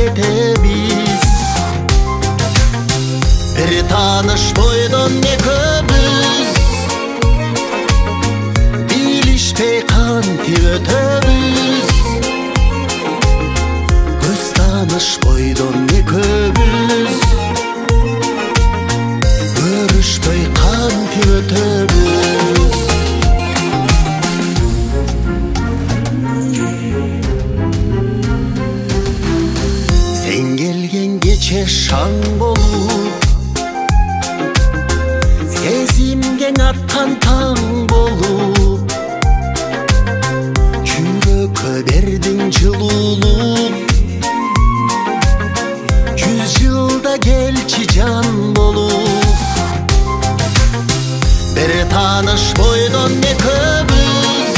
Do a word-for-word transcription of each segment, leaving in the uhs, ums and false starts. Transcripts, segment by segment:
кетебиз. Бир тааныш бойдон экөөбүз, билишпей кантип өтөбүз. Көз тааныш бойдон экөөбүз, көрүшпөй кантип өтөбүз. Сен келген кече шаң болуп, сезимге аткан таң болуп, жүрөккө бердиң жылуулук. Жүз жылда келчи жан болуп, бир тааныш бойдон экөөбүз,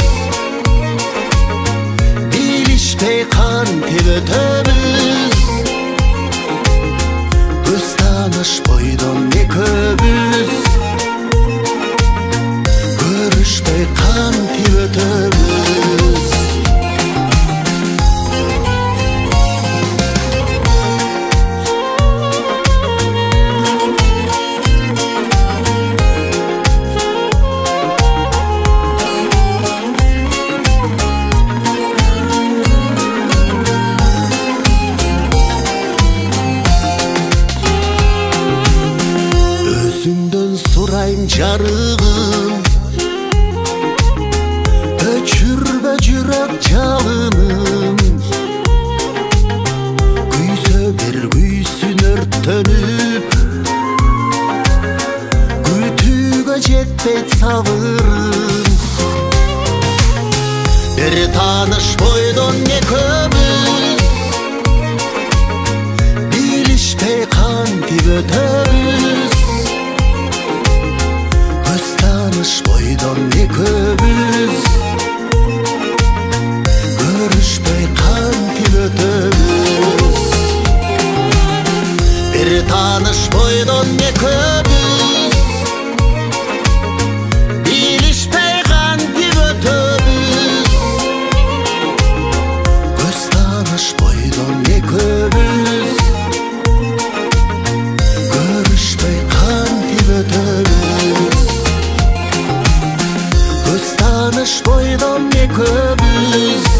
билишпей кантип өтөбүз. Көз тааныш бойдон экөөбүз, көрүшпөй кантип өтөбүз. Өзүңдөн сурайм жарыгым, өчүрбө жүрөк жалыным. Күйсө бир күйсүн өрттөнүп, күтүүгө жетпейт сабырым. Бир тааныш бойдон экөөбүз, билишпей кантип өтөбүз. Көз тааныш бойдон экөөбүз, көрүшпөй кантип өтөбүз. Бир тааныш бойдон экөөбүз, билишпей кантип өтөбүз. Көз тааныш бойдон экөөбүз, көрүшпөй кантип өтөбүз. Көз тааныш бойдон экөөбүз,